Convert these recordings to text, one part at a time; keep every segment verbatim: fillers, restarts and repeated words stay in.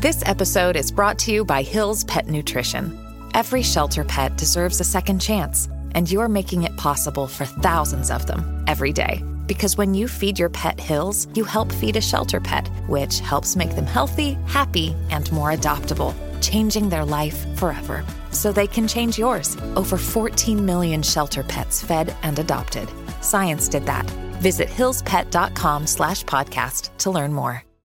This episode is brought to you by Hill's Pet Nutrition. Every shelter pet deserves a second chance, and you're making it possible for thousands of them every day. Because when you feed your pet Hill's, you help feed a shelter pet, which helps make them healthy, happy, and more adoptable, changing their life forever. So they can change yours. Over fourteen million shelter pets fed and adopted. Science did that. Visit hillspet.com slash podcast to learn more.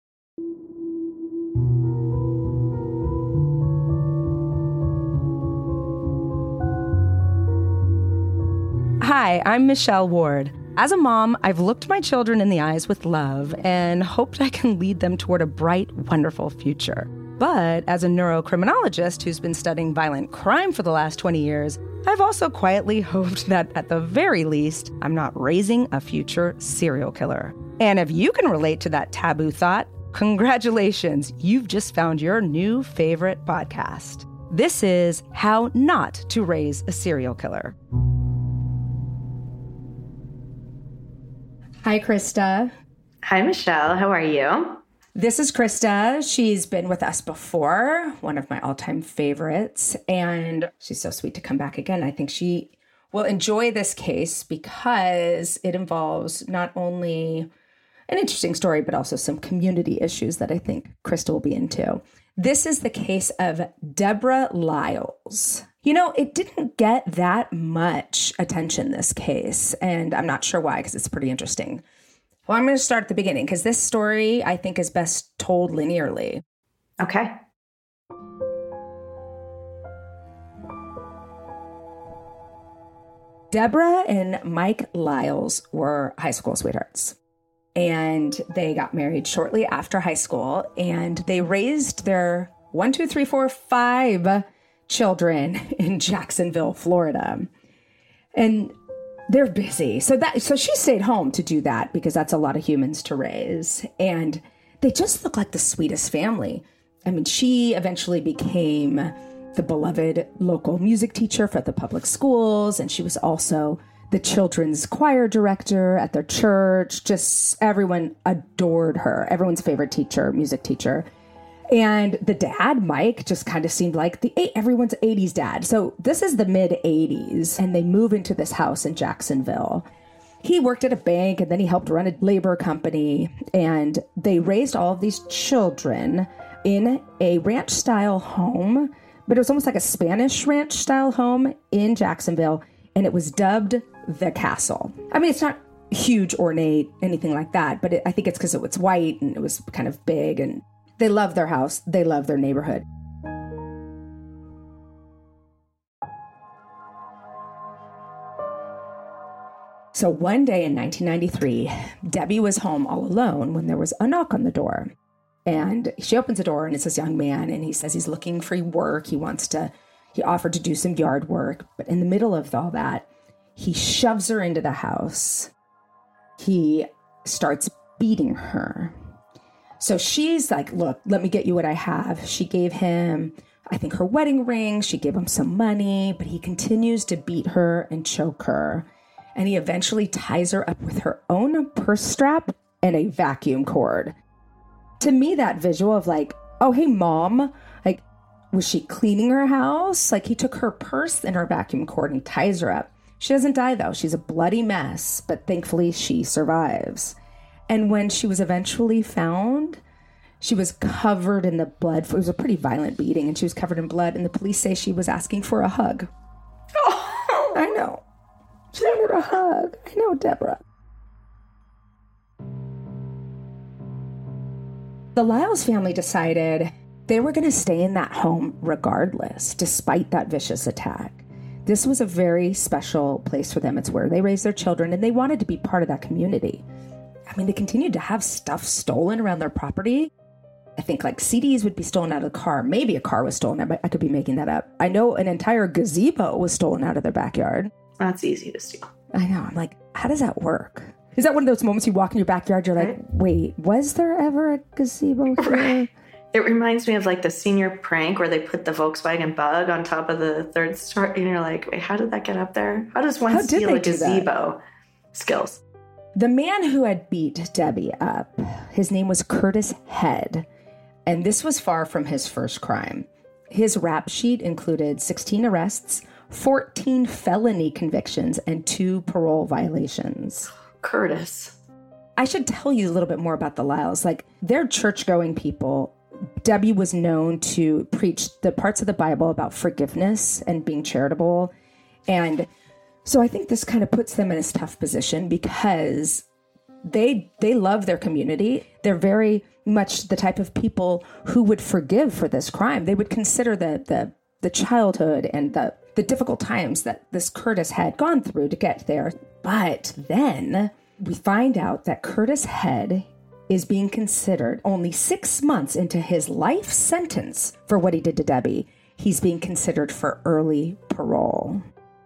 Hi, I'm Michelle Ward. As a mom, I've looked my children in the eyes with love and hoped I can lead them toward a bright, wonderful future. But as a neurocriminologist who's been studying violent crime for the last twenty years, I've also quietly hoped that at the very least, I'm not raising a future serial killer. And if you can relate to that taboo thought, congratulations, you've just found your new favorite podcast. This is How Not to Raise a Serial Killer. Hi, Krista. Hi, Michelle. How are you? This is Krista. She's been with us before, one of my all-time favorites, and she's so sweet to come back again. I think she will enjoy this case because it involves not only an interesting story, but also some community issues that I think Krista will be into. This is the case of Deborah Lyles. You know, it didn't get that much attention, this case, and I'm not sure why, because it's pretty interesting. Well, I'm going to start at the beginning, because this story, I think, is best told linearly. Okay. Deborah and Mike Lyles were high school sweethearts, and they got married shortly after high school, and they raised their one, two, three, four, five children in Jacksonville, Florida. And they're busy. So that so she stayed home to do that because that's a lot of humans to raise. And they just look like the sweetest family. I mean, she eventually became the beloved local music teacher for the public schools. And she was also the children's choir director at their church. Just everyone adored her. Everyone's favorite teacher, music teacher. And the dad, Mike, just kind of seemed like the everyone's eighties dad. So this is the mid eighties, and they move into this house in Jacksonville. He worked at a bank, and then he helped run a labor company, and they raised all of these children in a ranch-style home, but it was almost like a Spanish ranch-style home in Jacksonville, and it was dubbed the Castle. I mean, it's not huge, ornate, anything like that, but it, I think it's because it was white, and it was kind of big, and they love their house. They love their neighborhood. So one day in nineteen ninety-three, Debbie was home all alone when there was a knock on the door. And she opens the door, and it's this young man, and he says he's looking for work. He wants to, he offered to do some yard work. But in the middle of all that, he shoves her into the house. He starts beating her. So she's like, look, let me get you what I have. She gave him, I think, her wedding ring. She gave him some money, but he continues to beat her and choke her. And he eventually ties her up with her own purse strap and a vacuum cord. To me, that visual of like, oh, hey, mom, like, was she cleaning her house? Like, he took her purse and her vacuum cord and ties her up. She doesn't die, though. She's a bloody mess, but thankfully she survives. And when she was eventually found, she was covered in the blood. It was a pretty violent beating, and she was covered in blood. And the police say she was asking for a hug. Oh, I know. She wanted a hug. I know, Deborah. The Lyles family decided they were going to stay in that home regardless, despite that vicious attack. This was a very special place for them. It's where they raised their children, and they wanted to be part of that community. I mean, they continued to have stuff stolen around their property. I think like C Ds would be stolen out of the car. Maybe a car was stolen. I, I could be making that up. I know an entire gazebo was stolen out of their backyard. That's easy to steal. I know. I'm like, how does that work? Is that one of those moments you walk in your backyard, you're like, right. Wait, was there ever a gazebo here? Right. It reminds me of like the senior prank where they put the Volkswagen Bug on top of the third story. And you're like, wait, how did that get up there? How does one how steal a gazebo? Skills. The man who had beat Debbie up, his name was Curtis Head. And this was far from his first crime. His rap sheet included sixteen arrests, fourteen felony convictions, and two parole violations. Curtis. I should tell you a little bit more about the Lyles. Like, they're church-going people. Debbie was known to preach the parts of the Bible about forgiveness and being charitable. And so I think this kind of puts them in a tough position because they they love their community. They're very much the type of people who would forgive for this crime. They would consider the the, the childhood and the, the difficult times that this Curtis had gone through to get there. But then we find out that Curtis Head is being considered only six months into his life sentence for what he did to Debbie. He's being considered for early parole.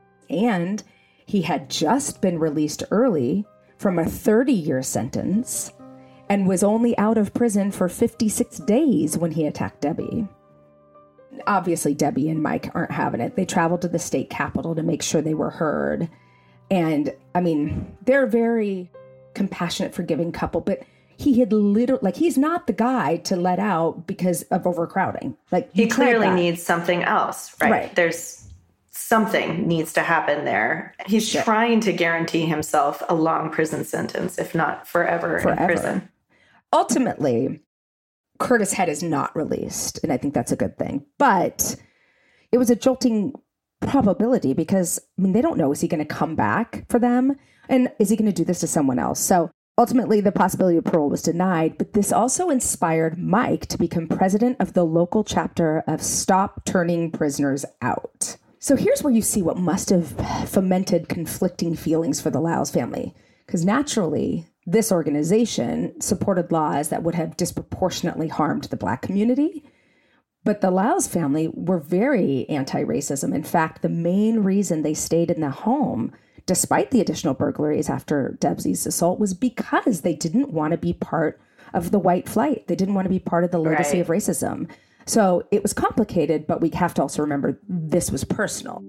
And he had just been released early from a thirty-year sentence and was only out of prison for fifty-six days when he attacked Debbie. Obviously, Debbie and Mike aren't having it. They traveled to the state capitol to make sure they were heard. And, I mean, they're a very compassionate, forgiving couple, but he had literally, like, he's not the guy to let out because of overcrowding. Like, he clearly needs something else, right? Right. There's something needs to happen there. He's Sure. trying to guarantee himself a long prison sentence, if not forever, Forever. in prison. Ultimately, Curtis Head is not released, and I think that's a good thing. But it was a jolting probability because, I mean, they don't know, is he going to come back for them? And is he going to do this to someone else? So ultimately, the possibility of parole was denied, but this also inspired Mike to become president of the local chapter of Stop Turning Prisoners Out. So here's where you see what must have fomented conflicting feelings for the Lyles family. Because naturally, this organization supported laws that would have disproportionately harmed the Black community. But the Lyles family were very anti-racism. In fact, the main reason they stayed in the home, despite the additional burglaries after Debbie's assault, was because they didn't want to be part of the white flight. They didn't want to be part of the legacy Right. of racism. So it was complicated, but we have to also remember this was personal.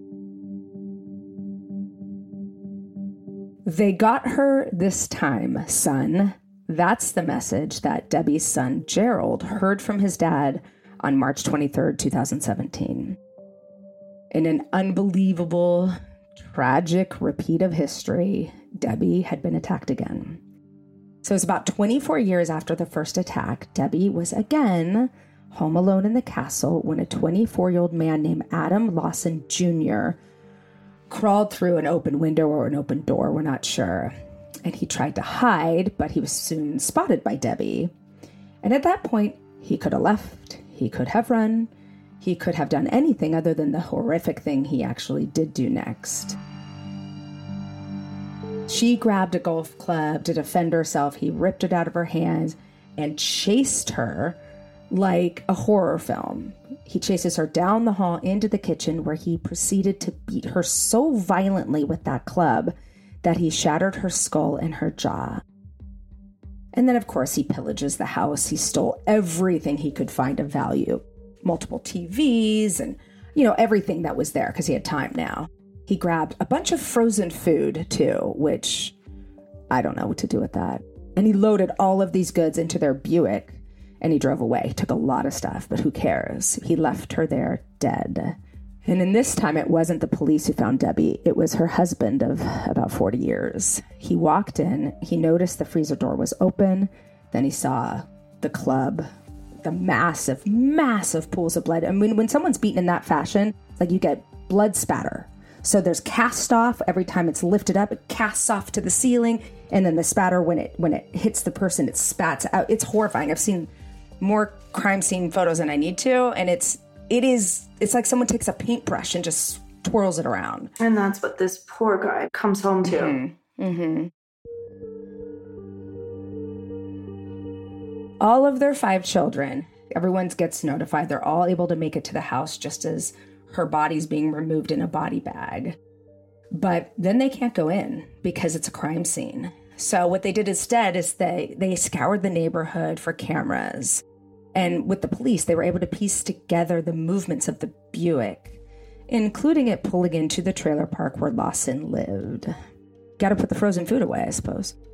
They got her this time, son. That's the message that Debbie's son, Gerald, heard from his dad on March twenty-third, twenty seventeen. In an unbelievable, tragic repeat of history, Debbie had been attacked again. So it was about twenty-four years after the first attack, Debbie was again home alone in the castle when a twenty-four-year-old man named Adam Lawson Junior crawled through an open window or an open door, we're not sure. And he tried to hide, but he was soon spotted by Debbie. And at that point, he could have left. He could have run. He could have done anything other than the horrific thing he actually did do next. She grabbed a golf club to defend herself. He ripped it out of her hands and chased her like a horror film. He chases her down the hall into the kitchen where he proceeded to beat her so violently with that club that he shattered her skull and her jaw. And then, of course, he pillages the house. He stole everything he could find of value. Multiple T Vs and, you know, everything that was there because he had time now. He grabbed a bunch of frozen food, too, which I don't know what to do with that. And he loaded all of these goods into their Buick and he drove away. Took a lot of stuff, but who cares? He left her there dead. And in this time, it wasn't the police who found Debbie. It was her husband of about forty years. He walked in. He noticed the freezer door was open. Then he saw the club, the massive, massive pools of blood. I mean, when someone's beaten in that fashion, like you get blood spatter. So there's cast off every time it's lifted up. It casts off to the ceiling. And then the spatter, when it when it hits the person, it spats out. It's horrifying. I've seen more crime scene photos than I need to. And it's It is, it's like someone takes a paintbrush and just twirls it around. And that's what this poor guy comes home to. Mm-hmm. Mm-hmm. All of their five children, everyone gets notified. They're all able to make it to the house just as her body's being removed in a body bag. But then they can't go in because it's a crime scene. So what they did instead is they, they scoured the neighborhood for cameras. And with the police, they were able to piece together the movements of the Buick, including it pulling into the trailer park where Lawson lived. Got to put the frozen food away, I suppose.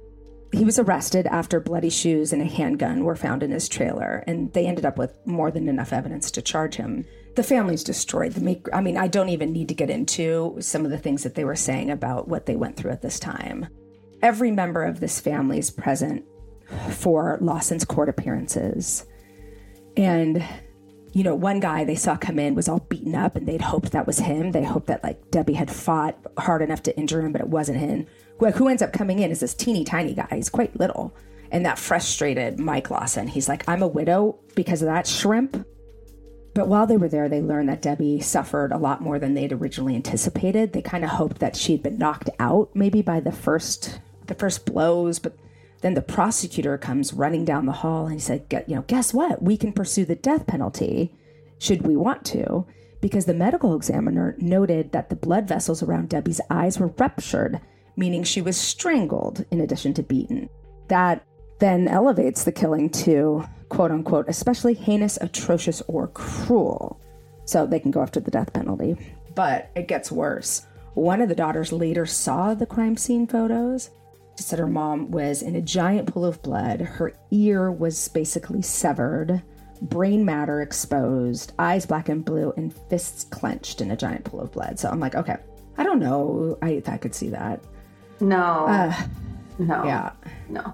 he was arrested after bloody shoes and a handgun were found in his trailer, and they ended up with more than enough evidence to charge him. The family's destroyed. The make, I mean, I don't even need to get into some of the things that they were saying about what they went through at this time. Every member of this family is present for Lawson's court appearances. And, you know, one guy they saw come in was all beaten up, and they'd hoped that was him. They hoped that, like, Debbie had fought hard enough to injure him, but it wasn't him. Who, who ends up coming in is this teeny tiny guy. He's quite little. And that frustrated Mike Lawson. He's like, I'm a widow because of that shrimp. But while they were there, they learned that Debbie suffered a lot more than they'd originally anticipated. They kind of hoped that she'd been knocked out maybe by the first the first blows, but then the prosecutor comes running down the hall and he said, you know, guess what? We can pursue the death penalty should we want to, because the medical examiner noted that the blood vessels around Debbie's eyes were ruptured, meaning she was strangled in addition to beaten. That then elevates the killing to, quote unquote, especially heinous, atrocious, or cruel. So they can go after the death penalty. But it gets worse. One of the daughters later saw the crime scene photos. She said her mom was in a giant pool of blood. Her ear was basically severed, brain matter exposed, eyes black and blue, and fists clenched in a giant pool of blood. So I'm like, okay, I don't know. I, I could see that. No. Uh, no. Yeah. No.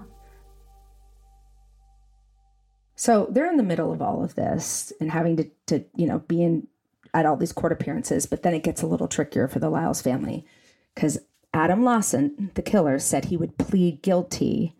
So they're in the middle of all of this and having to, to, you know, be in at all these court appearances. But then it gets a little trickier for the Lyles family because Adam Lawson, the killer, said he would plead guilty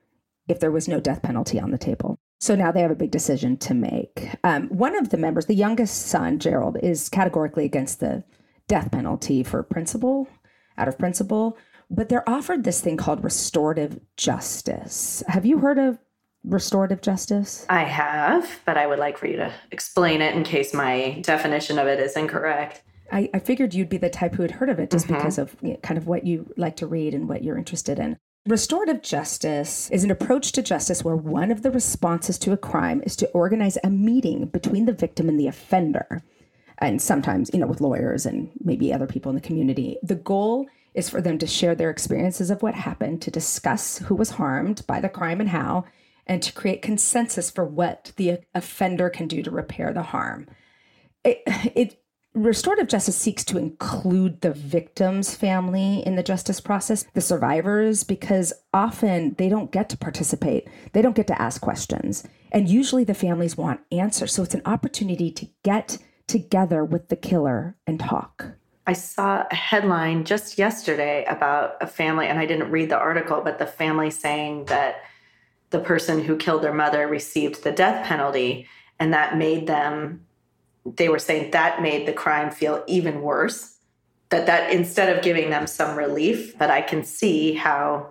if there was no death penalty on the table. So now they have a big decision to make. Um, one of the members, the youngest son, Gerald, is categorically against the death penalty for principle, out of principle. But they're offered this thing called restorative justice. Have you heard of restorative justice? I have, but I would like for you to explain it in case my definition of it is incorrect. I, I figured you'd be the type who had heard of it just mm-hmm. because of you know, kind of what you like to read and what you're interested in. Restorative justice is an approach to justice where one of the responses to a crime is to organize a meeting between the victim and the offender. And sometimes, you know, with lawyers and maybe other people in the community. The goal is for them to share their experiences of what happened, to discuss who was harmed by the crime and how, and to create consensus for what the offender can do to repair the harm. It, it restorative justice seeks to include the victim's family in the justice process, the survivors, because often they don't get to participate. They don't get to ask questions. And usually the families want answers. So it's an opportunity to get together with the killer and talk. I saw a headline just yesterday about a family, and I didn't read the article, but the family saying that the person who killed their mother received the death penalty, and that made them, they were saying that made the crime feel even worse, that that instead of giving them some relief, but I can see how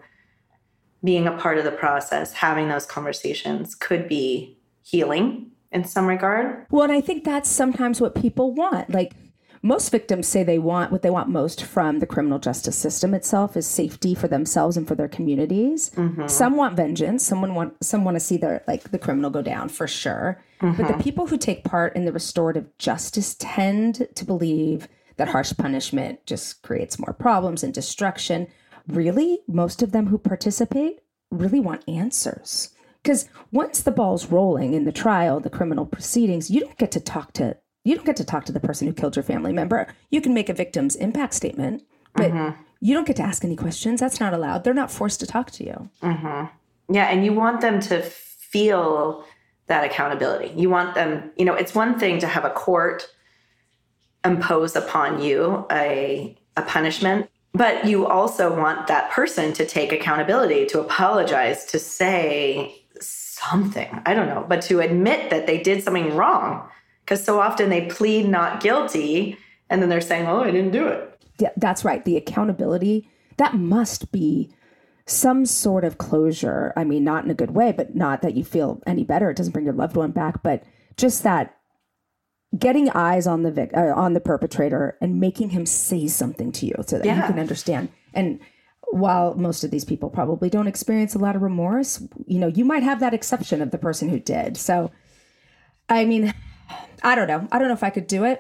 being a part of the process, having those conversations could be healing in some regard. Well, and I think that's sometimes what people want. Like, most victims say they want, what they want most from the criminal justice system itself is safety for themselves and for their communities. Mm-hmm. Some want vengeance. Someone want, some want to see their, like, the criminal go down for sure. Mm-hmm. But the people who take part in the restorative justice tend to believe that harsh punishment just creates more problems and destruction. Really, most of them who participate really want answers. Because once the ball's rolling in the trial, the criminal proceedings, you don't get to talk to You don't get to talk to the person who killed your family member. You can make a victim's impact statement, but mm-hmm. you don't get to ask any questions. That's not allowed. They're not forced to talk to you. Mm-hmm. Yeah, and you want them to feel that accountability. You want them, you know, it's one thing to have a court impose upon you a, a punishment, but you also want that person to take accountability, to apologize, to say something. I don't know, but to admit that they did something wrong. Because so often they plead not guilty, and then they're saying, oh, I didn't do it. Yeah, that's right. The accountability, that must be some sort of closure. I mean, not in a good way, but not that you feel any better. It doesn't bring your loved one back, but just that getting eyes on the vic- uh, on the perpetrator and making him say something to you so that yeah. you can understand. And while most of these people probably don't experience a lot of remorse, you know, you might have that exception of the person who did. So, I mean, I don't know. I don't know if I could do it,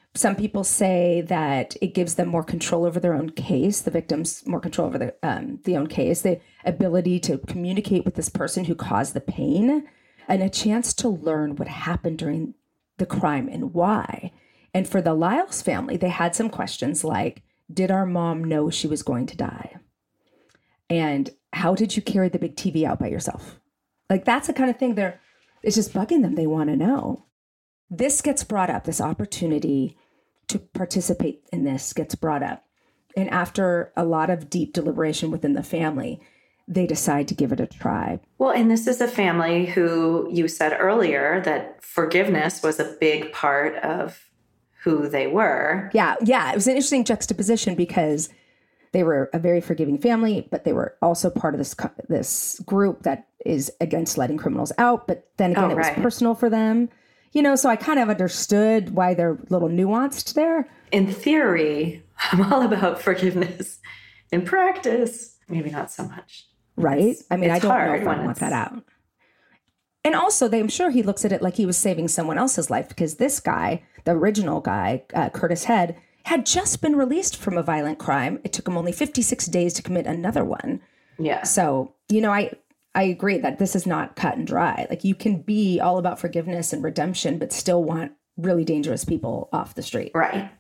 Some people say that it gives them more control over their own case, the victims more control over the, um, the own case, the ability to communicate with this person who caused the pain, and a chance to learn what happened during the crime and why. And for the Lyles family, they had some questions like, did our mom know she was going to die? And how did you carry the big T V out by yourself? Like, that's the kind of thing they're, it's just bugging them. They want to know. This gets brought up, this opportunity to participate in this gets brought up. And after a lot of deep deliberation within the family, they decide to give it a try. Well, and this is a family who you said earlier that forgiveness was a big part of who they were. Yeah, yeah. It was an interesting juxtaposition because they were a very forgiving family, but they were also part of this this group that is against letting criminals out. But then again, oh, it right. was personal for them. You know, so I kind of understood why they're a little nuanced there. In theory, I'm all about forgiveness. In practice, maybe not so much. Right? It's, I mean, I don't know if I want it's... that out. And also, they, I'm sure he looks at it like he was saving someone else's life because this guy, the original guy, uh, Curtis Head, had just been released from a violent crime. It took him only fifty-six days to commit another one. Yeah. So, you know, I... I agree that this is not cut and dry. Like, you can be all about forgiveness and redemption, but still want really dangerous people off the street. Right.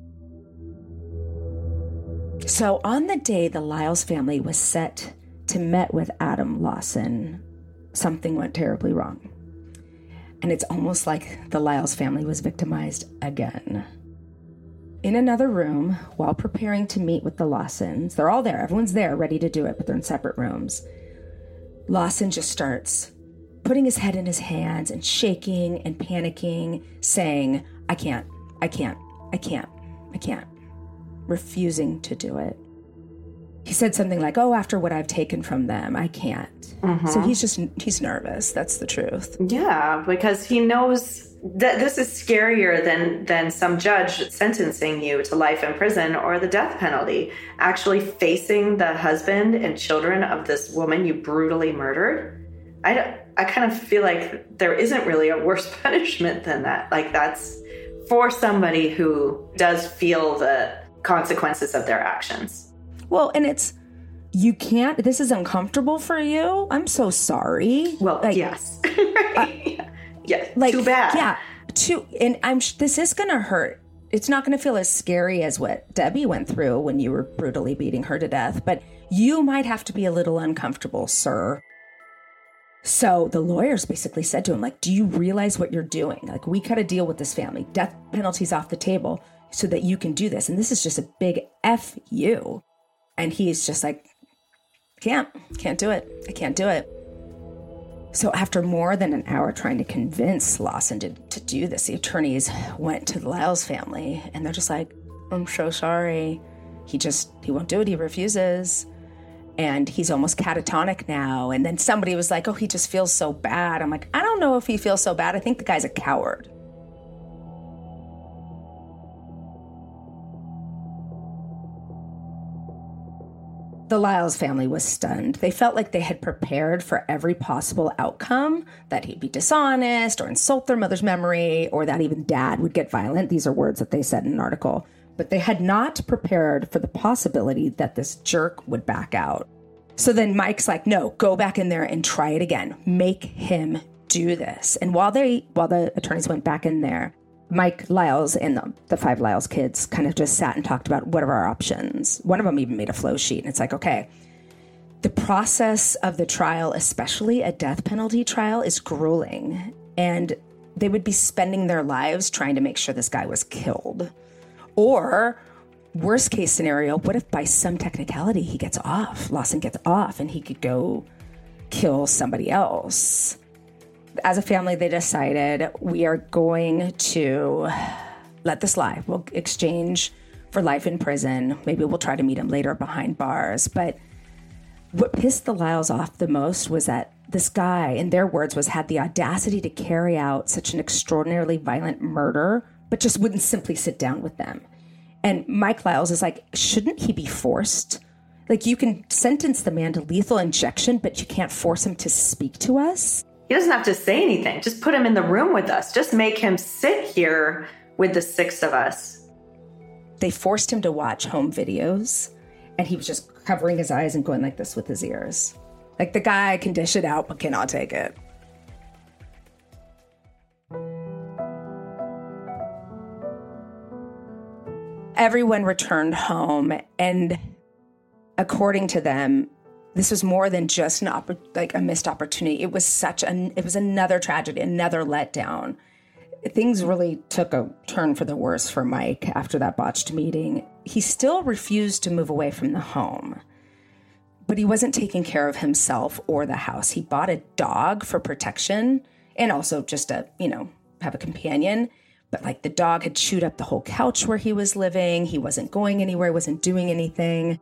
So on the day the Lyles family was set to meet with Adam Lawson, something went terribly wrong. And it's almost like the Lyles family was victimized again. In another room, while preparing to meet with the Lawsons, they're all there. Everyone's there, ready to do it, but they're in separate rooms. Lawson just starts putting his head in his hands and shaking and panicking, saying, I can't, I can't, I can't, I can't, refusing to do it. He said something like, oh, after what I've taken from them, I can't. Mm-hmm. So he's just, he's nervous. That's the truth. Yeah, because he knows that this is scarier than, than some judge sentencing you to life in prison or the death penalty. Actually facing the husband and children of this woman you brutally murdered. I, don't, I kind of feel like there isn't really a worse punishment than that. Like, that's for somebody who does feel the consequences of their actions. Well, and it's, you can't, this is uncomfortable for you. I'm so sorry. Well, like, yes. Right. Uh, yeah. Yeah, like, too bad. Yeah, too, and I'm. This is going to hurt. It's not going to feel as scary as what Debbie went through when you were brutally beating her to death, but you might have to be a little uncomfortable, sir. So the lawyers basically said to him, like, do you realize what you're doing? Like, we got to deal with this family. Death penalty's off the table so that you can do this. And this is just a big F you. And he's just like, can't, can't do it. I can't do it. So after more than an hour trying to convince Lawson to, to do this, the attorneys went to the Lyles family and they're just like, I'm so sorry. He just, he won't do it. He refuses. And he's almost catatonic now. And then somebody was like, oh, he just feels so bad. I'm like, I don't know if he feels so bad. I think the guy's a coward. The Lyles family was stunned. They felt like they had prepared for every possible outcome, that he'd be dishonest or insult their mother's memory, or that even dad would get violent. These are words that they said in an article. But they had not prepared for the possibility that this jerk would back out. So then Mike's like, no, go back in there and try it again. Make him do this. And while they, while the attorneys went back in there, Mike Lyles and the, the five Lyles kids kind of just sat and talked about what are our options. One of them even made a flow sheet. And it's like, okay, the process of the trial, especially a death penalty trial, is grueling. And they would be spending their lives trying to make sure this guy was killed. Or worst case scenario, what if by some technicality he gets off, Lawson gets off, and he could go kill somebody else? As a family, they decided we are going to let this lie. We'll exchange for life in prison. Maybe we'll try to meet him later behind bars. But what pissed the Lyles off the most was that this guy, in their words, was had the audacity to carry out such an extraordinarily violent murder, but just wouldn't simply sit down with them. And Mike Lyles is like, shouldn't he be forced? Like, you can sentence the man to lethal injection, but you can't force him to speak to us. He doesn't have to say anything. Just put him in the room with us. Just make him sit here with the six of us. They forced him to watch home videos, and he was just covering his eyes and going like this with his ears. Like, the guy can dish it out, but cannot take it. Everyone returned home, and according to them, this was more than just an opp- like a missed opportunity. It was such an it was another tragedy, another letdown. Things really took a turn for the worse for Mike after that botched meeting. He still refused to move away from the home, but he wasn't taking care of himself or the house. He bought a dog for protection and also just to, you know, have a companion. But like, the dog had chewed up the whole couch where he was living. He wasn't going anywhere, wasn't doing anything.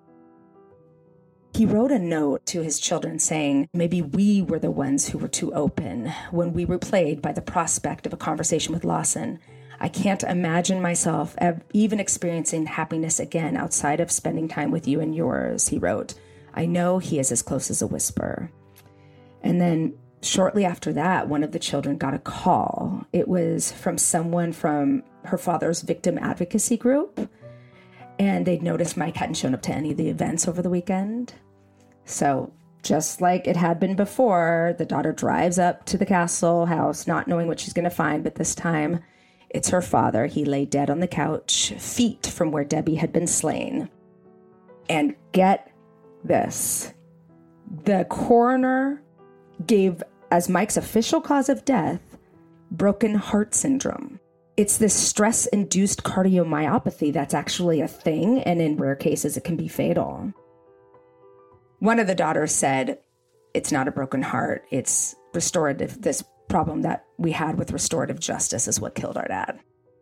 He wrote a note to his children saying, maybe we were the ones who were too open when we were played by the prospect of a conversation with Lawson. I can't imagine myself even experiencing happiness again outside of spending time with you and yours, he wrote. I know he is as close as a whisper. And then shortly after that, one of the children got a call. It was from someone from her father's victim advocacy group. And they'd noticed Mike hadn't shown up to any of the events over the weekend. So just like it had been before, the daughter drives up to the castle house, not knowing what she's going to find. But this time, it's her father. He lay dead on the couch, feet from where Debbie had been slain. And get this. The coroner gave as Mike's official cause of death, broken heart syndrome. It's this stress-induced cardiomyopathy that's actually a thing, and in rare cases, it can be fatal. One of the daughters said, it's not a broken heart, it's restorative. This problem that we had with restorative justice is what killed our dad.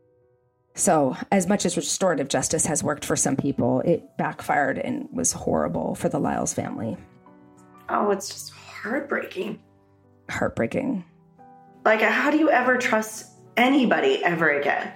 So as much as restorative justice has worked for some people, it backfired and was horrible for the Lyles family. Oh, it's just heartbreaking. Heartbreaking. Like, how do you ever trust anybody ever again?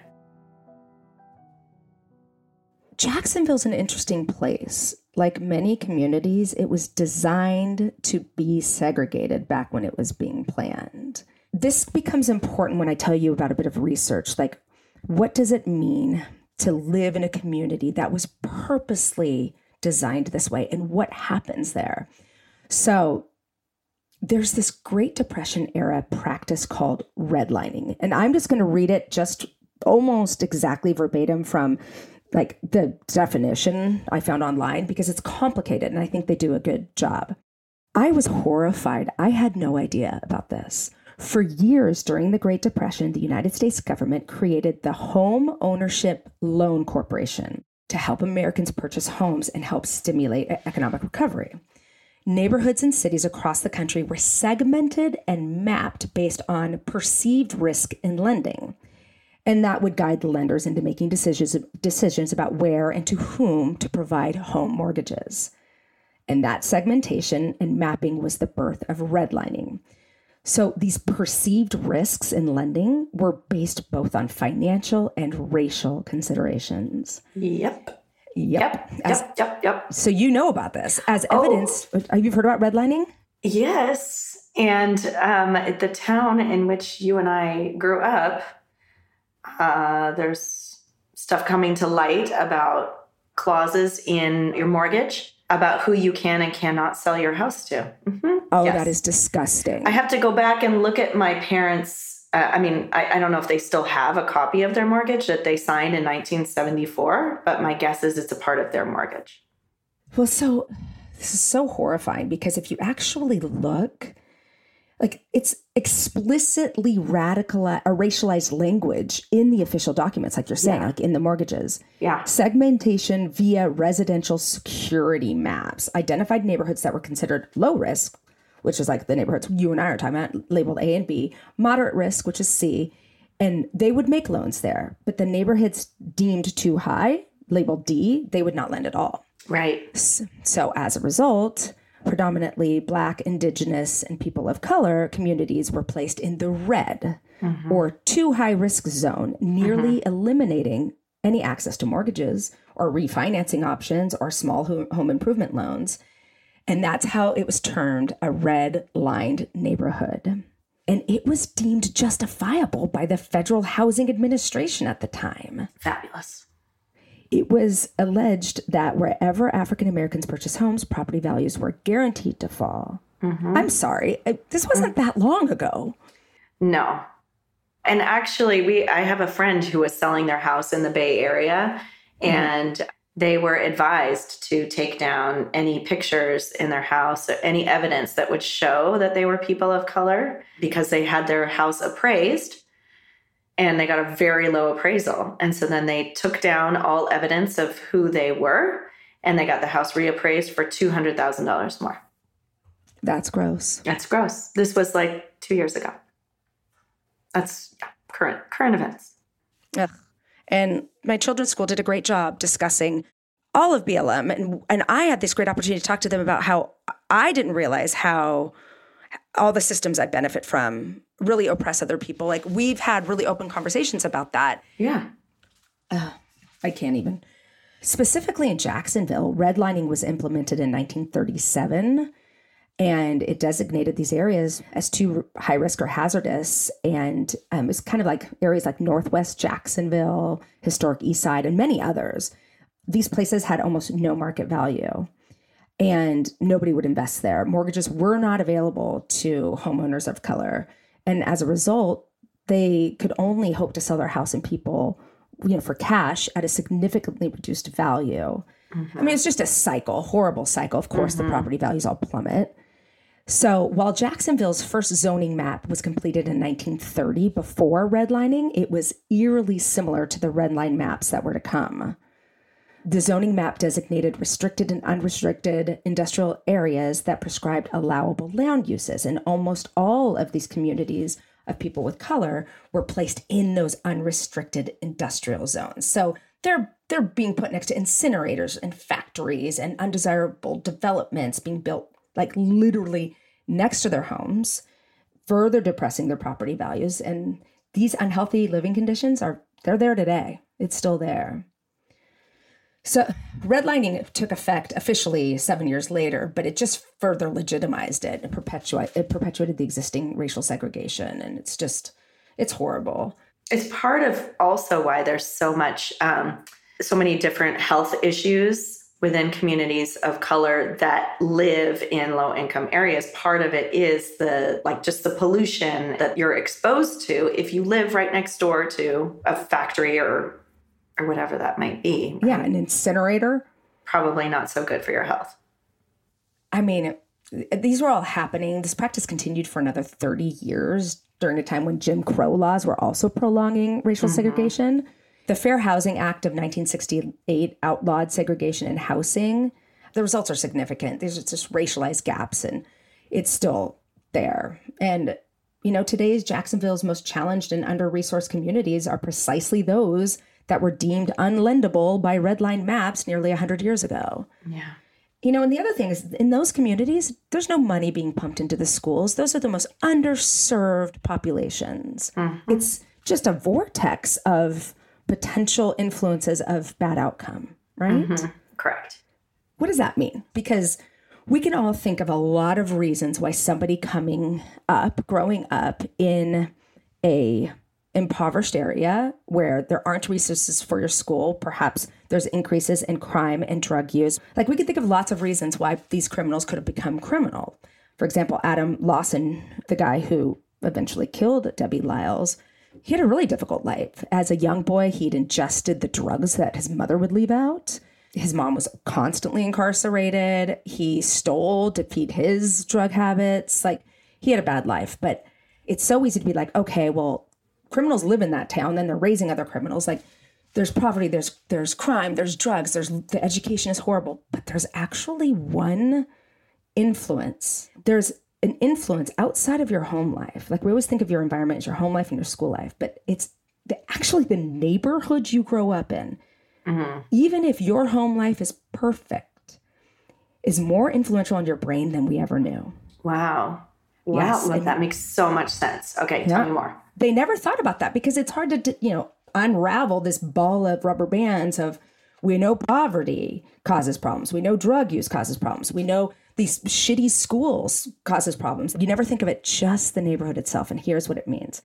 Jacksonville's an interesting place. Like many communities, it was designed to be segregated back when it was being planned. This becomes important when I tell you about a bit of research. Like, what does it mean to live in a community that was purposely designed this way, and what happens there? So there's this Great Depression era practice called redlining. And I'm just going to read it just almost exactly verbatim from like the definition I found online, because it's complicated and I think they do a good job. I was horrified. I had no idea about this. For years during the Great Depression, the United States government created the Home Ownership Loan Corporation to help Americans purchase homes and help stimulate economic recovery. Neighborhoods and cities across the country were segmented and mapped based on perceived risk in lending. And that would guide the lenders into making decisions, decisions about where and to whom to provide home mortgages. And that segmentation and mapping was the birth of redlining. So these perceived risks in lending were based both on financial and racial considerations. Yep. Yep. Yep. As, yep. Yep. Yep. So you know about this. As evidence, oh. Have you heard about redlining? Yes. And um, the town in which you and I grew up, uh, there's stuff coming to light about clauses in your mortgage about who you can and cannot sell your house to. Mm-hmm. Oh, yes. That is disgusting. I have to go back and look at my parents' Uh, I mean, I, I don't know if they still have a copy of their mortgage that they signed in nineteen seventy-four, but my guess is it's a part of their mortgage. Well, so this is so horrifying, because if you actually look, like, it's explicitly radical or racialized language in the official documents, like you're saying, yeah. like in the mortgages. Yeah. Segmentation via residential security maps identified neighborhoods that were considered low risk, which is like the neighborhoods you and I are talking about, labeled A and B, moderate risk, which is C, and they would make loans there. But the neighborhoods deemed too high, labeled D, they would not lend at all. Right. So as a result, predominantly Black, Indigenous, and people of color communities were placed in the red mm-hmm. or too high risk zone, nearly mm-hmm. eliminating any access to mortgages or refinancing options or small home improvement loans. And that's how it was termed a red-lined neighborhood. And it was deemed justifiable by the Federal Housing Administration at the time. Fabulous. It was alleged that wherever African Americans purchase homes, property values were guaranteed to fall. Mm-hmm. I'm sorry, this wasn't that long ago. No. And actually, we I have a friend who was selling their house in the Bay Area, and mm-hmm. they were advised to take down any pictures in their house, any evidence that would show that they were people of color, because they had their house appraised and they got a very low appraisal. And so then they took down all evidence of who they were, and they got the house reappraised for two hundred thousand dollars more. That's gross. That's gross. This was like two years ago. That's yeah, current current events. Ugh. And my children's school did a great job discussing all of B L M. And, and I had this great opportunity to talk to them about how I didn't realize how all the systems I benefit from really oppress other people. Like, we've had really open conversations about that. Yeah. Uh, I can't even. Specifically in Jacksonville, redlining was implemented in nineteen thirty-seven. And it designated these areas as too high risk or hazardous. And um, it's kind of like areas like Northwest Jacksonville, historic East Side, and many others. These places had almost no market value, and nobody would invest there. Mortgages were not available to homeowners of color. And as a result, they could only hope to sell their house and people, you know, for cash at a significantly reduced value. Mm-hmm. I mean, it's just a cycle, horrible cycle. Of course, mm-hmm. the property values all plummet. So while Jacksonville's first zoning map was completed in nineteen thirty before redlining, it was eerily similar to the redline maps that were to come. The zoning map designated restricted and unrestricted industrial areas that prescribed allowable land uses, and almost all of these communities of people with color were placed in those unrestricted industrial zones. So they're they're being put next to incinerators and factories and undesirable developments being built like literally next to their homes, further depressing their property values. And these unhealthy living conditions are, they're there today. It's still there. So redlining took effect officially seven years later, but it just further legitimized it and perpetuate, it perpetuated the existing racial segregation. And it's just, it's horrible. It's part of also why there's so much, um, so many different health issues within communities of color that live in low income areas. Part of it is the, like just the pollution that you're exposed to if you live right next door to a factory or, or whatever that might be. Yeah. An incinerator. Probably not so good for your health. I mean, these were all happening. This practice continued for another thirty years during a time when Jim Crow laws were also prolonging racial mm-hmm. segregation. The Fair Housing Act of nineteen sixty-eight outlawed segregation in housing. The results are significant. There's just racialized gaps, and it's still there. And, you know, today's Jacksonville's most challenged and under-resourced communities are precisely those that were deemed unlendable by redline maps nearly one hundred years ago. Yeah. You know, and the other thing is, in those communities, there's no money being pumped into the schools. Those are the most underserved populations. Mm-hmm. It's just a vortex of potential influences of bad outcome, right? Mm-hmm. Correct. What does that mean? Because we can all think of a lot of reasons why somebody coming up, growing up in a impoverished area where there aren't resources for your school, perhaps there's increases in crime and drug use. Like, we could think of lots of reasons why these criminals could have become criminal. For example, Adam Lawson, the guy who eventually killed Debbie Lyles, he had a really difficult life. As a young boy, he'd ingested the drugs that his mother would leave out. His mom was constantly incarcerated. He stole to feed his drug habits. Like, he had a bad life. But it's so easy to be like, okay, well, criminals live in that town, then they're raising other criminals. Like, there's poverty, there's there's crime, there's drugs, there's the education is horrible. But there's actually one influence. There's an influence outside of your home life. Like, we always think of your environment as your home life and your school life, but it's the, actually the neighborhood you grow up in. Mm-hmm. Even if your home life is perfect, is more influential on your brain than we ever knew. Wow. Wow. Yes, like, that makes so much sense. Okay, tell yeah. me more. They never thought about that because it's hard to, you know, unravel this ball of rubber bands of, we know poverty causes problems. We know drug use causes problems. We know these shitty schools causes problems. You never think of it, just the neighborhood itself. And here's what it means.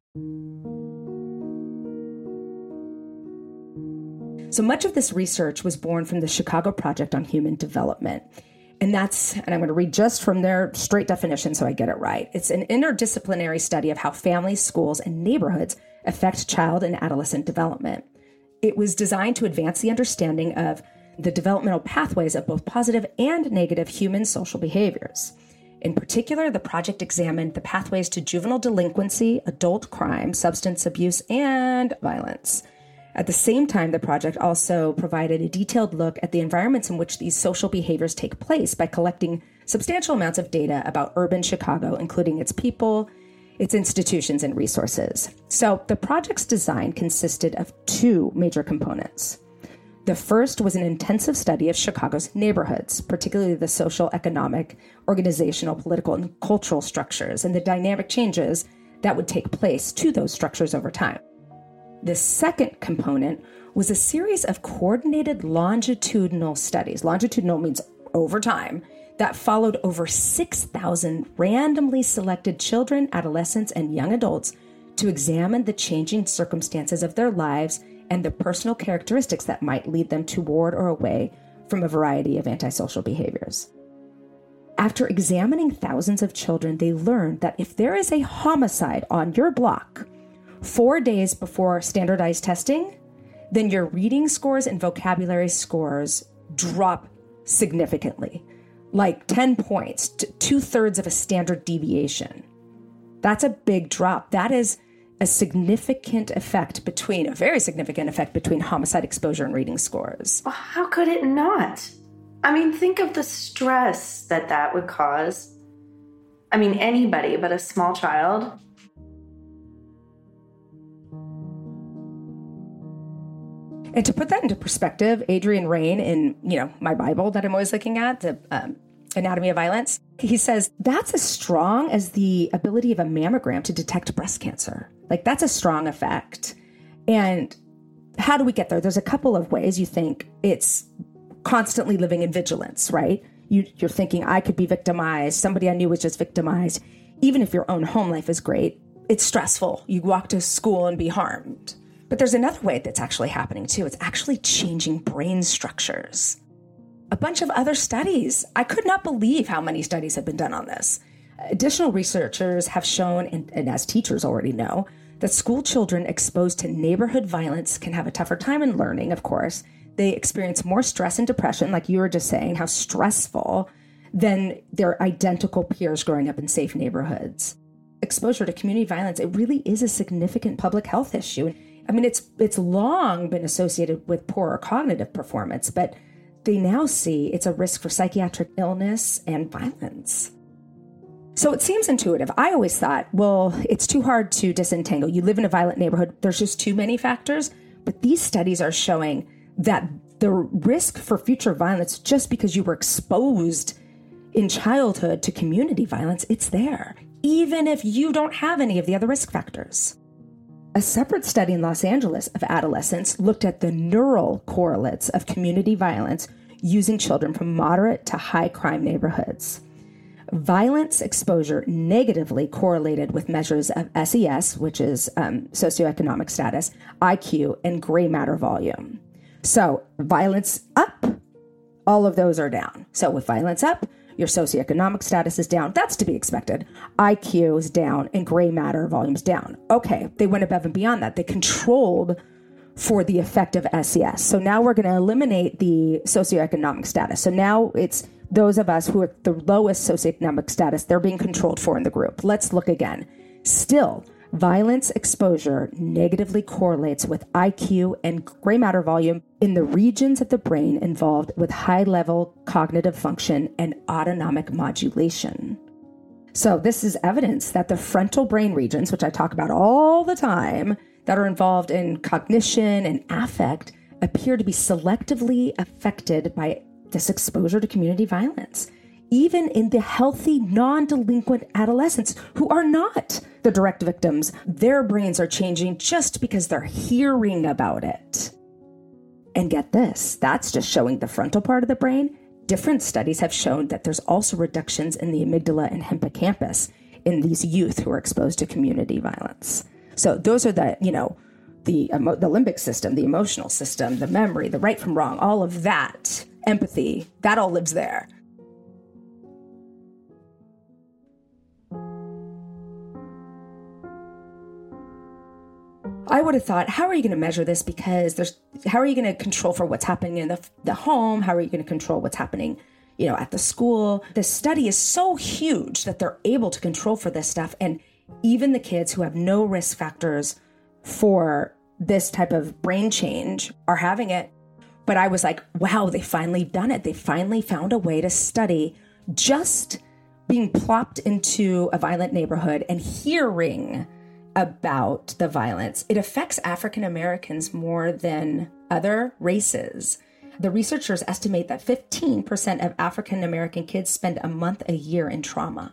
So much of this research was born from the Chicago Project on Human Development. And that's, and I'm going to read just from their straight definition so I get it right. It's an interdisciplinary study of how families, schools, and neighborhoods affect child and adolescent development. It was designed to advance the understanding of the developmental pathways of both positive and negative human social behaviors. In particular, the project examined the pathways to juvenile delinquency, adult crime, substance abuse, and violence. At the same time, the project also provided a detailed look at the environments in which these social behaviors take place by collecting substantial amounts of data about urban Chicago, including its people, its institutions, and resources. So the project's design consisted of two major components. The first was an intensive study of Chicago's neighborhoods, particularly the social, economic, organizational, political, and cultural structures, and the dynamic changes that would take place to those structures over time. The second component was a series of coordinated longitudinal studies. Longitudinal means over time, that followed over six thousand randomly selected children, adolescents, and young adults to examine the changing circumstances of their lives and the personal characteristics that might lead them toward or away from a variety of antisocial behaviors. After examining thousands of children, they learned that if there is a homicide on your block four days before standardized testing, then your reading scores and vocabulary scores drop significantly, like ten points to two-thirds of a standard deviation. That's a big drop. That is a significant effect between, a very significant effect between homicide exposure and reading scores. Well, how could it not? I mean, think of the stress that that would cause. I mean, anybody but a small child. And to put that into perspective, Adrian Raine in, you know, my Bible that I'm always looking at, the um, Anatomy of Violence, he says that's as strong as the ability of a mammogram to detect breast cancer. Like, that's a strong effect. And how do we get there? There's a couple of ways. You think it's constantly living in vigilance, right? You, you're thinking, I could be victimized. Somebody I knew was just victimized. Even if your own home life is great, it's stressful. You walk to school and be harmed. But there's another way that's actually happening too. It's actually changing brain structures. A bunch of other studies. I could not believe how many studies have been done on this. Additional researchers have shown, and, and as teachers already know, that school children exposed to neighborhood violence can have a tougher time in learning, of course. They experience more stress and depression, like you were just saying, how stressful, than their identical peers growing up in safe neighborhoods. Exposure to community violence, it really is a significant public health issue. I mean, it's it's long been associated with poorer cognitive performance, but they now see it's a risk for psychiatric illness and violence. So it seems intuitive. I always thought, well, it's too hard to disentangle. You live in a violent neighborhood, there's just too many factors. But these studies are showing that the risk for future violence, just because you were exposed in childhood to community violence, it's there, even if you don't have any of the other risk factors. A separate study in Los Angeles of adolescents looked at the neural correlates of community violence using children from moderate to high crime neighborhoods. Violence exposure negatively correlated with measures of S E S, which is um, socioeconomic status, I Q, and gray matter volume. So violence up, all of those are down. So with violence up, your socioeconomic status is down. That's to be expected. I Q is down and gray matter volume's down. Okay, they went above and beyond that. They controlled for the effect of S E S. So now we're going to eliminate the socioeconomic status. So now it's those of us who are the lowest socioeconomic status, they're being controlled for in the group. Let's look again. Still, violence exposure negatively correlates with I Q and gray matter volume in the regions of the brain involved with high-level cognitive function and autonomic modulation. So this is evidence that the frontal brain regions, which I talk about all the time, that are involved in cognition and affect, appear to be selectively affected by this exposure to community violence, even in the healthy, non-delinquent adolescents who are not the direct victims. Their brains are changing just because they're hearing about it. And get this, that's just showing the frontal part of the brain. different studies have shown that there's also reductions in the amygdala and hippocampus in these youth who are exposed to community violence. So those are the, you know, the emo- the limbic system, the emotional system, the memory, the right from wrong, all of that, empathy, that all lives there. I would have thought, how are you going to measure this? Because there's, how are you going to control for what's happening in the, the home? How are you going to control what's happening, you know, at the school? The study is so huge that they're able to control for this stuff. And even the kids who have no risk factors for this type of brain change are having it. But I was like, wow, they finally done it. They finally found a way to study just being plopped into a violent neighborhood and hearing about the violence. It affects African Americans more than other races. The researchers estimate that fifteen percent of African American kids spend a month a year in trauma.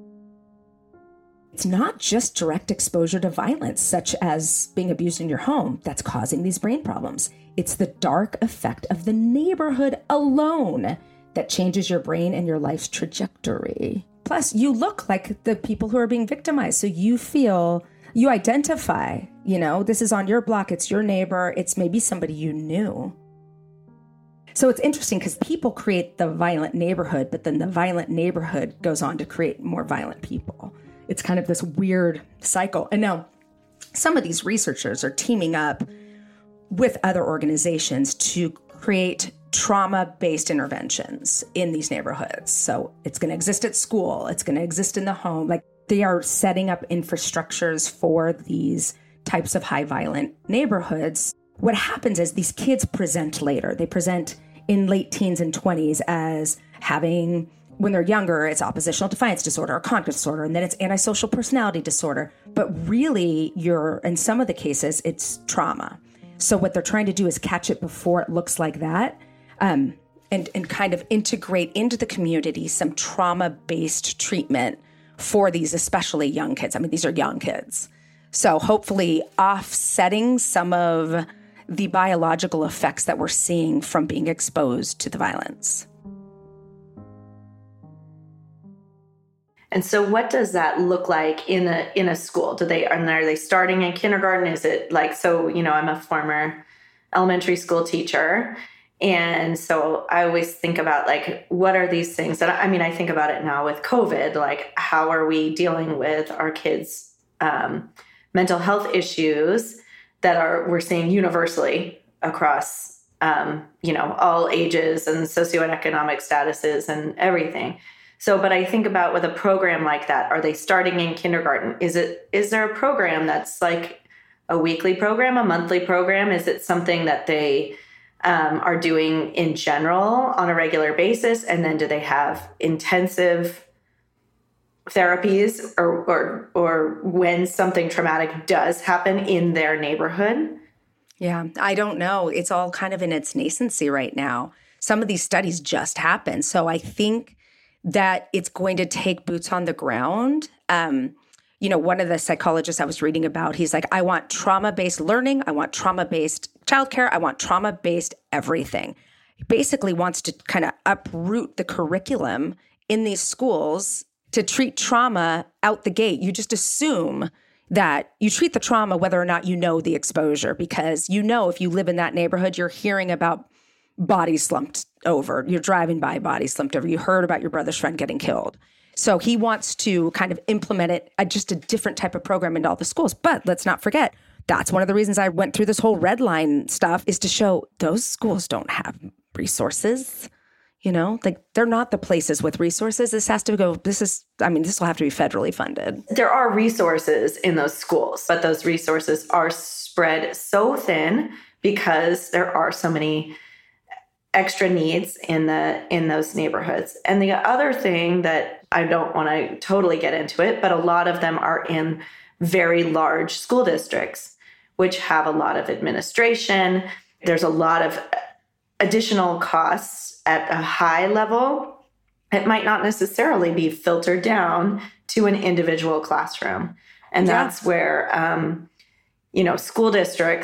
It's not just direct exposure to violence, such as being abused in your home, that's causing these brain problems. It's the dark effect of the neighborhood alone that changes your brain and your life's trajectory. Plus, you look like the people who are being victimized, so you feel... You identify, you know, this is on your block, it's your neighbor, it's maybe somebody you knew. So it's interesting because people create the violent neighborhood, but then the violent neighborhood goes on to create more violent people. It's kind of this weird cycle. And now some of these researchers are teaming up with other organizations to create trauma-based interventions in these neighborhoods. So it's going to exist at school, it's going to exist in the home, like they are setting up infrastructures for these types of high violent neighborhoods. What happens is these kids present later. They present in late teens and twenties as having, when they're younger, it's oppositional defiance disorder or conduct disorder, and then it's antisocial personality disorder. But really, you're, in some of the cases, it's trauma. So what they're trying to do is catch it before it looks like that, um, and, and kind of integrate into the community some trauma-based treatment for these especially young kids. I mean, these are young kids. So hopefully offsetting some of the biological effects that we're seeing from being exposed to the violence. And so what does that look like in a in a school? Do they and are they starting in kindergarten? Is it like, so, you know, I'm a former elementary school teacher. And so I always think about, like, what are these things that, I mean, I think about it now with COVID, like, how are we dealing with our kids' um, mental health issues that are, we're seeing universally across, um, you know, all ages and socioeconomic statuses and everything. So, but I think about with a program like that, are they starting in kindergarten? Is it, is there a program that's like a weekly program, a monthly program? Is it something that they Um, are doing in general on a regular basis? And then do they have intensive therapies or, or, or when something traumatic does happen in their neighborhood? Yeah, I don't know. It's all kind of in its nascency right now. Some of these studies just happened. So I think that it's going to take boots on the ground. Um, you know, one of the psychologists I was reading about, he's like, I want trauma-based learning. I want trauma-based childcare. I want trauma-based everything. He basically wants to kind of uproot the curriculum in these schools to treat trauma out the gate. You just assume that you treat the trauma whether or not you know the exposure, because you know if you live in that neighborhood, you're hearing about bodies slumped over. You're driving by, bodies slumped over. You heard about your brother's friend getting killed. So he wants to kind of implement it, uh, just a different type of program into all the schools. But let's not forget, that's one of the reasons I went through this whole red line stuff, is to show those schools don't have resources. You know, like they're not the places with resources. This has to go, this is, I mean, this will have to be federally funded. There are resources in those schools, but those resources are spread so thin because there are so many extra needs in the in those neighborhoods. And the other thing that I don't want to totally get into it, but a lot of them are in very large school districts, which have a lot of administration. There's a lot of additional costs at a high level. It might not necessarily be filtered down to an individual classroom. And Yeah. that's where, um, you know, school districts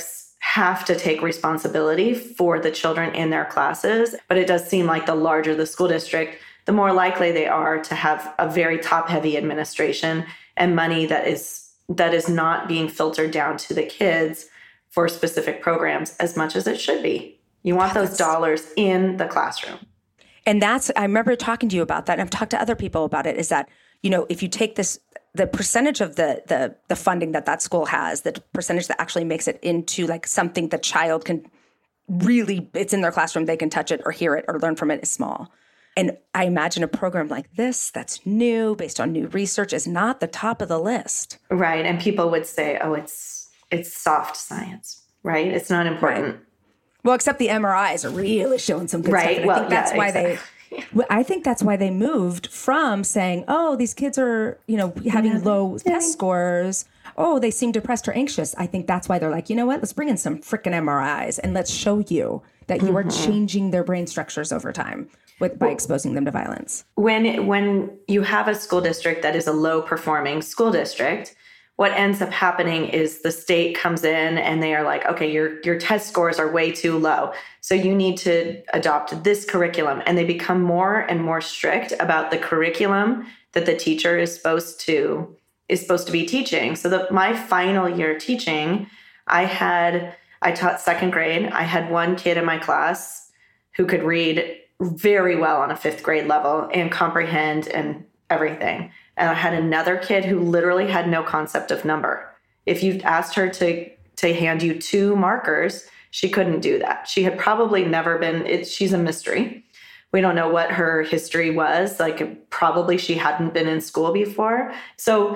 have to take responsibility for the children in their classes. But it does seem like the larger the school district, the more likely they are to have a very top-heavy administration and money that is that is not being filtered down to the kids for specific programs as much as it should be. You want those dollars in the classroom. And that's, I remember talking to you about that, and I've talked to other people about it, is that, you know, if you take this, the percentage of the the the funding that that school has, the percentage that actually makes it into like something the child can really, it's in their classroom, they can touch it or hear it or learn from it, is small. And I imagine a program like this that's new, based on new research, is not the top of the list. Right. And people would say, oh, it's it's soft science, right? It's not important. Right. Well, except the M R Is are really showing some good right. stuff. And well, I think that's yeah, why exactly. they I think that's why they moved from saying, oh, these kids are, you know, having yeah. low test scores. Oh, they seem depressed or anxious. I think that's why they're like, you know what, let's bring in some freaking M R Is and let's show you that you mm-hmm. are changing their brain structures over time. With, by exposing them to violence. When when you have a school district that is a low-performing school district, what ends up happening is the state comes in and they are like, okay, your your test scores are way too low, so you need to adopt this curriculum. And they become more and more strict about the curriculum that the teacher is supposed to is supposed to be teaching. So that my final year teaching, I had I taught second grade. I had one kid in my class who could read very well on a fifth grade level and comprehend and everything. And I had another kid who literally had no concept of number. If you asked her to, to hand you two markers, she couldn't do that. She had probably never been, it, she's a mystery. We don't know what her history was. Like probably she hadn't been in school before. So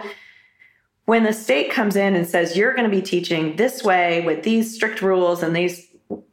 when the state comes in and says, you're going to be teaching this way with these strict rules and these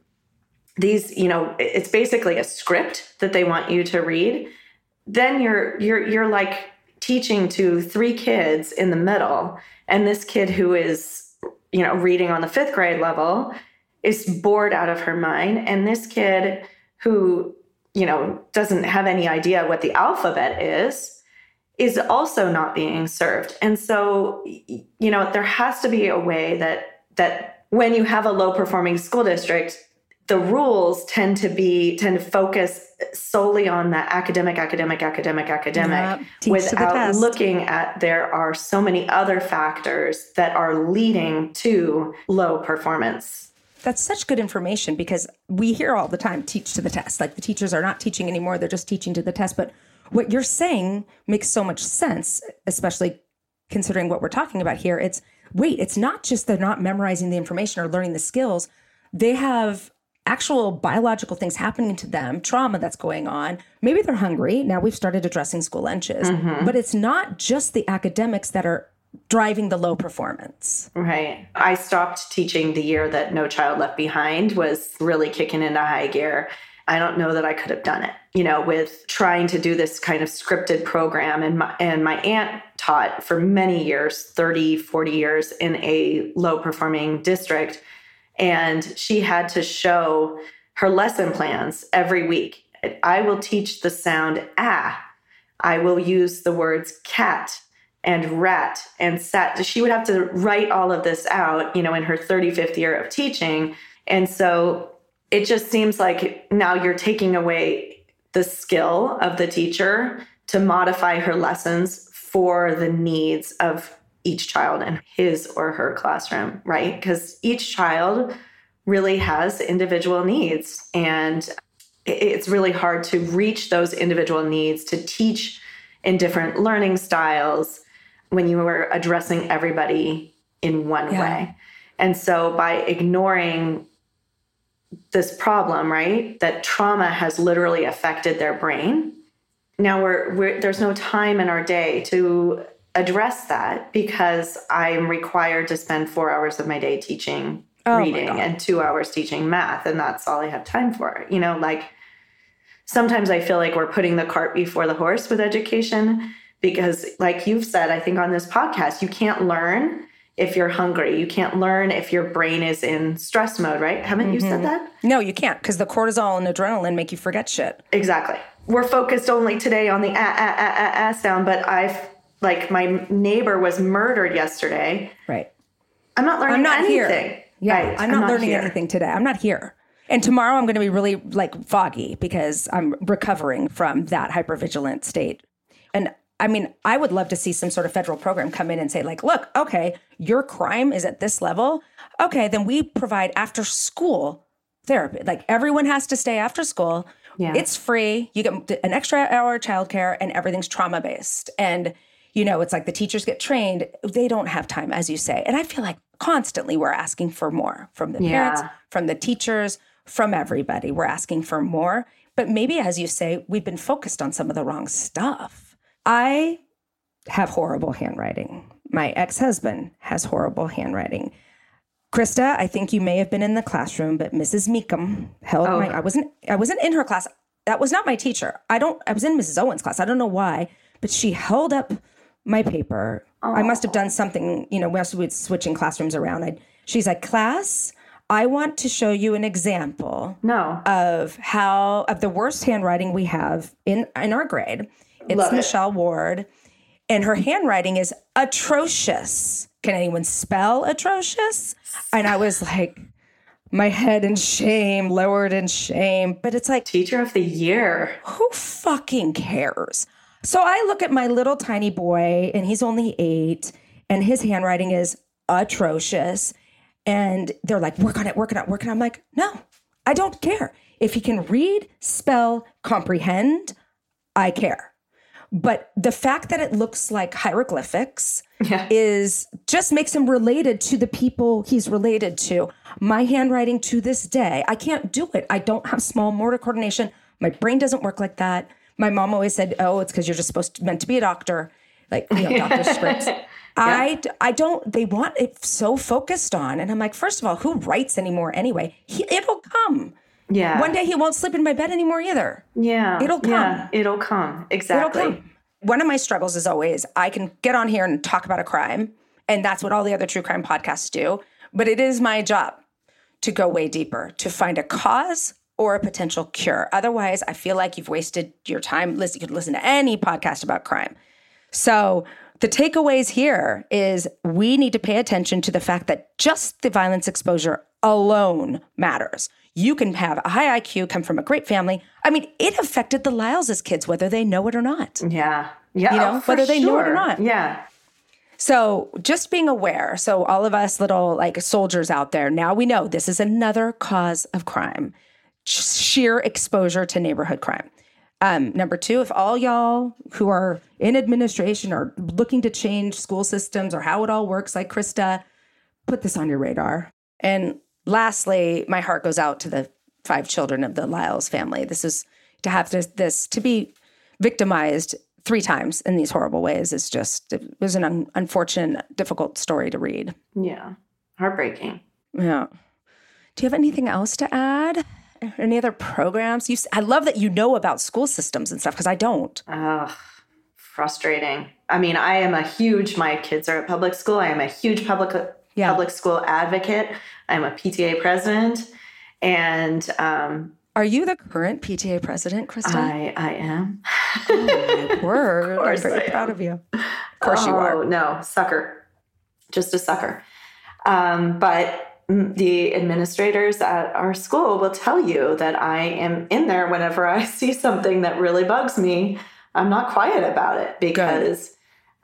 These, you know, it's basically a script that they want you to read. Then you're you're you're like teaching to three kids in the middle, and this kid who is, you know, reading on the fifth grade level is bored out of her mind, and this kid who, you know, doesn't have any idea what the alphabet is is also not being served. And so, you know, there has to be a way that that when you have a low performing school district, the rules tend to be, tend to focus solely on the academic, academic, academic, academic, yep. without looking at there are so many other factors that are leading to low performance. That's such good information because we hear all the time, teach to the test. Like the teachers are not teaching anymore. They're just teaching to the test. But what you're saying makes so much sense, especially considering what we're talking about here. It's, wait, it's not just they're not memorizing the information or learning the skills. They have actual biological things happening to them, trauma that's going on. Maybe they're hungry. Now we've started addressing school lunches, mm-hmm. but it's not just the academics that are driving the low performance. Right. I stopped teaching the year that No Child Left Behind was really kicking into high gear. I don't know that I could have done it, you know, with trying to do this kind of scripted program. And my, and my aunt taught for many years, thirty, forty years in a low performing district. And she had to show her lesson plans every week. I will teach the sound ah. I will use the words cat and rat and sat. She would have to write all of this out, you know, in her thirty-fifth year of teaching. And so it just seems like now you're taking away the skill of the teacher to modify her lessons for the needs of each child in his or her classroom, right? Because each child really has individual needs, and it's really hard to reach those individual needs to teach in different learning styles when you are addressing everybody in one yeah. way. And so by ignoring this problem, right, that trauma has literally affected their brain, now we're, we're there's no time in our day to address that because I'm required to spend four hours of my day teaching oh reading and two hours teaching math. And that's all I have time for. You know, like sometimes I feel like we're putting the cart before the horse with education because like you've said, I think on this podcast, you can't learn if you're hungry. You can't learn if your brain is in stress mode, right? Haven't mm-hmm. you said that? No, you can't because the cortisol and adrenaline make you forget shit. Exactly. We're focused only today on the ah, ah, ah, ah, ah sound, but I've Like my neighbor was murdered yesterday. Right. I'm not learning I'm not anything. Here. Yeah, Right. I'm not, I'm not learning here. anything today. I'm not here. And tomorrow I'm going to be really like foggy because I'm recovering from that hypervigilant state. And I mean, I would love to see some sort of federal program come in and say like, look, okay, your crime is at this level. Okay, then we provide after school therapy. Like everyone has to stay after school. Yeah. It's free. You get an extra hour of childcare and everything's trauma based. And, you know, it's like the teachers get trained. They don't have time, as you say. And I feel like constantly we're asking for more from the Yeah. parents, from the teachers, from everybody. We're asking for more. But maybe, as you say, we've been focused on some of the wrong stuff. I have horrible handwriting. My ex-husband has horrible handwriting. Krista, I think you may have been in the classroom, but Missus Meekum held Oh. my, I wasn't, I wasn't in her class. That was not my teacher. I don't, I was in Missus Owen's class. I don't know why, but she held up my paper. Oh. I must have done something, you know, we must have been switching classrooms around. I, she's like, class, I want to show you an example No. of how, of the worst handwriting we have in, in our grade. It's Love it. Michelle Ward, and her handwriting is atrocious. Can anyone spell atrocious? And I was like, my head in shame, lowered in shame. But it's like, Teacher of the year. who fucking cares? So I look at my little tiny boy, and he's only eight, and his handwriting is atrocious. And they're like, work on it, work on it, work on it. I'm like, no, I don't care. If he can read, spell, comprehend, I care. But the fact that it looks like hieroglyphics Yeah. is just makes him related to the people he's related to. My handwriting to this day, I can't do it. I don't have small motor coordination. My brain doesn't work like that. My mom always said, oh, it's because you're just supposed to, meant to be a doctor, like, you know, doctor scripts. I, I don't, they want it so focused on. And I'm like, first of all, who writes anymore anyway? He, it'll come. Yeah. One day he won't sleep in my bed anymore either. Yeah. It'll come. Yeah. It'll come. Exactly. It'll come. One of my struggles is always I can get on here and talk about a crime, and that's what all the other true crime podcasts do. But it is my job to go way deeper, to find a cause or a potential cure. Otherwise, I feel like you've wasted your time. Listen, you could listen to any podcast about crime. So the takeaways here is we need to pay attention to the fact that just the violence exposure alone matters. You can have a high I Q, come from a great family. I mean, it affected the Lyles as kids, whether they know it or not. Yeah. Yeah. You know, oh, for whether they know it or sure. not. Yeah. So just being aware. So all of us little like soldiers out there, now we know this is another cause of crime, sheer exposure to neighborhood crime. Um, number two, if all y'all who are in administration are looking to change school systems or how it all works, like Krista, put this on your radar. And lastly, my heart goes out to the five children of the Lyles family. This is to have this, this to be victimized three times in these horrible ways is just, it was an un- unfortunate, difficult story to read. Yeah. Heartbreaking. Yeah. Do you have anything else to add? Any other programs? You, I love that you know about school systems and stuff because I don't. Ugh. Frustrating. I mean, I am a huge, my kids are at public school. I am a huge public Yeah. public school advocate. I'm a P T A president. And um, Are you the current P T A president, Krista? I, I am. Oh, my word. I'm course very I proud am. of you. Of course you Oh, are. no, sucker. Just a sucker. Um, but the administrators at our school will tell you that I am in there whenever I see something that really bugs me. I'm not quiet about it because,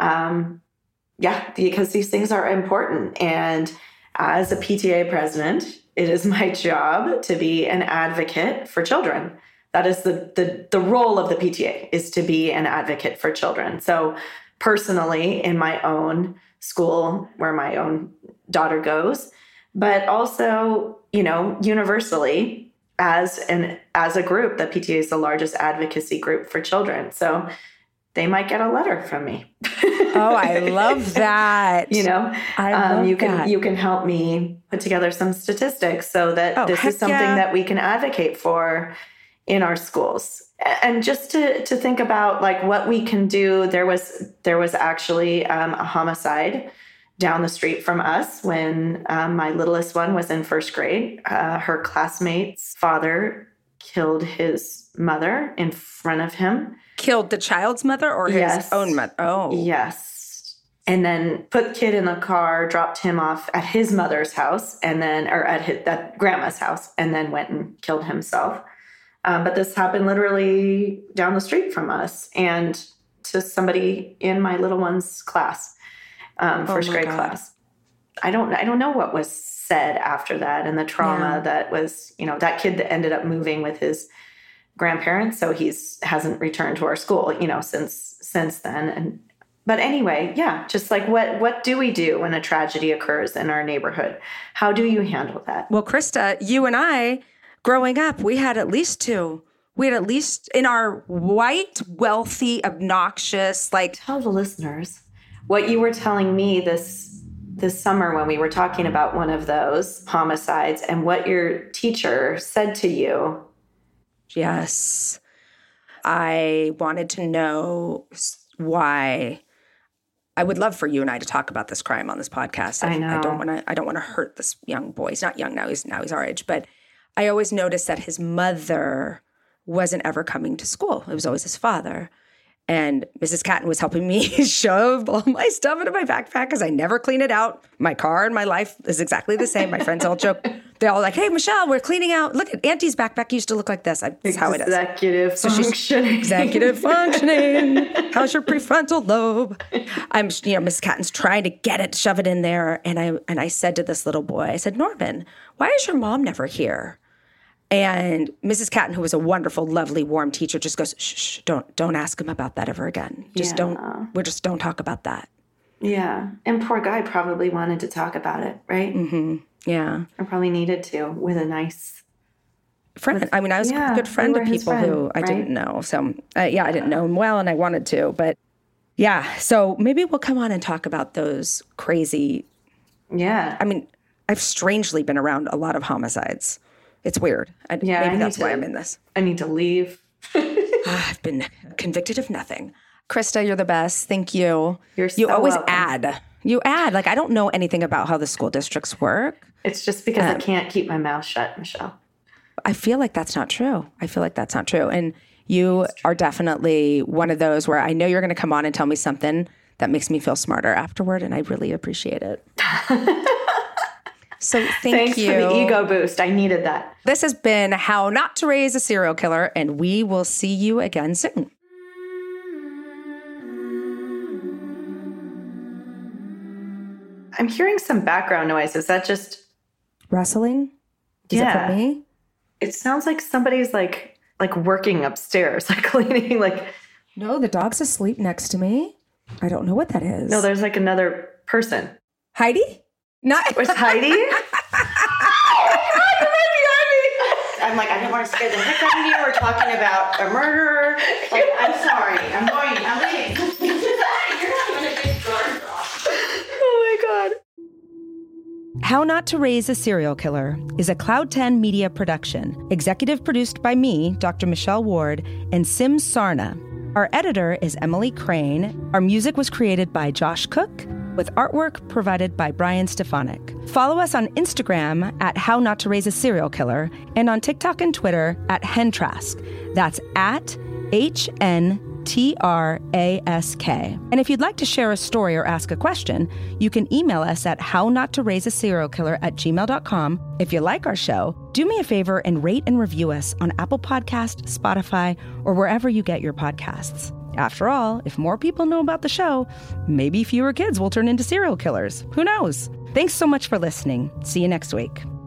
um, yeah, because these things are important. And as a P T A president, it is my job to be an advocate for children. That is the, the, the role of the P T A, is to be an advocate for children. So personally, in my own school where my own daughter goes, but also, you know, universally as an as a group, the P T A is the largest advocacy group for children. So they might get a letter from me. Oh, I love that. You know, I um, love you can that. you can help me put together some statistics so that Oh, this heck is something yeah. that we can advocate for in our schools. And just to to think about like what we can do. There was there was actually um, a homicide down the street from us when um, my littlest one was in first grade. Uh, her classmate's father killed his mother in front of him. Killed the child's mother or his Yes. own mother? Oh. Yes. and then put the kid in the car, dropped him off at his mother's house, and then, or at his, at grandma's house, and then went and killed himself. Um, but this happened literally down the street from us and to somebody in my little one's class, um, first oh grade God. class. I don't, I don't know what was said after that, and the trauma Yeah. that was, you know, that kid that ended up moving with his grandparents, so he's hasn't returned to our school, you know, since since then. And but anyway, yeah, just like what what do we do when a tragedy occurs in our neighborhood? How do you handle that? Well, Krista, you and I, growing up, we had at least two. We had at least in our white, wealthy, obnoxious, like Tell the listeners what you were telling me this this summer when we were talking about one of those homicides and what your teacher said to you. Yes. I wanted to know why. I would love for you and I to talk about this crime on this podcast. I, I know. I don't want to I don't want to hurt this young boy. He's not young now. He's now he's our age, but I always noticed that his mother wasn't ever coming to school. It was always his father. And Missus Catton was helping me shove all my stuff into my backpack because I never clean it out. My car and my life is exactly the same. My friends all joke. They're all like, hey, Michelle, we're cleaning out. Look at Auntie's backpack used to look like this. That's how it is. Executive So she's functioning. executive functioning. How's your prefrontal lobe? I'm, you know, Miss Catton's trying to get it, shove it in there. And I and I said to this little boy, I said, Norman, why is your mom never here? And Missus Catton, who was a wonderful, lovely, warm teacher, just goes, shh, shh, don't, don't ask him about that ever again. Just Yeah. don't, we just don't talk about that. Yeah. And poor guy probably wanted to talk about it, right? Mm-hmm. Yeah. Or probably needed to with a nice Friend. I mean, I was Yeah, a good friend you of were his people friend, who I right? didn't know. So, uh, yeah, I didn't know him well and I wanted to. But yeah, so maybe we'll come on and talk about those crazy. Yeah. I mean, I've strangely been around a lot of homicides. It's weird. I, Yeah, I maybe need that's why to- I'm in this. I need to leave. I've been convicted of nothing. Krista, you're the best. Thank you. You're you so always welcome. add. You add. Like, I don't know anything about how the school districts work. It's just because Um, I can't keep my mouth shut, Michelle. I feel like that's not true. I feel like that's not true. And you are definitely one of those where I know you're going to come on and tell me something that makes me feel smarter afterward, and I really appreciate it. So thank Thanks you. for the ego boost. I needed that. This has been How Not to Raise a Serial Killer, and we will see you again soon. I'm hearing some background noise. Is that just... Wrestling? Is Yeah. it for me? It sounds like somebody's like like working upstairs, like cleaning, like... No, the dog's asleep next to me. I don't know what that is. No, there's like another person. Heidi? Not Was Heidi? I'm like, I didn't want to scare the heck out of you. We're talking about a murderer. Like, I'm sorry. I'm going. I'm leaving. You're having a big guard off. Oh my God. How Not to Raise a Serial Killer is a Cloud ten media production, executive produced by me, Doctor Michelle Ward, and Sim Sarna. Our editor is Emily Crane. Our music was created by Josh Cook, with artwork provided by Brian Stefanik. Follow us on Instagram at How Not to Raise a Serial Killer and on TikTok and Twitter at Hentrask. That's at H N T R A S K. And if you'd like to share a story or ask a question, you can email us at hownottoraiseaserialkiller at gmail dot com. If you like our show, do me a favor and rate and review us on Apple Podcasts, Spotify, or wherever you get your podcasts. After all, if more people know about the show, maybe fewer kids will turn into serial killers. Who knows? Thanks so much for listening. See you next week.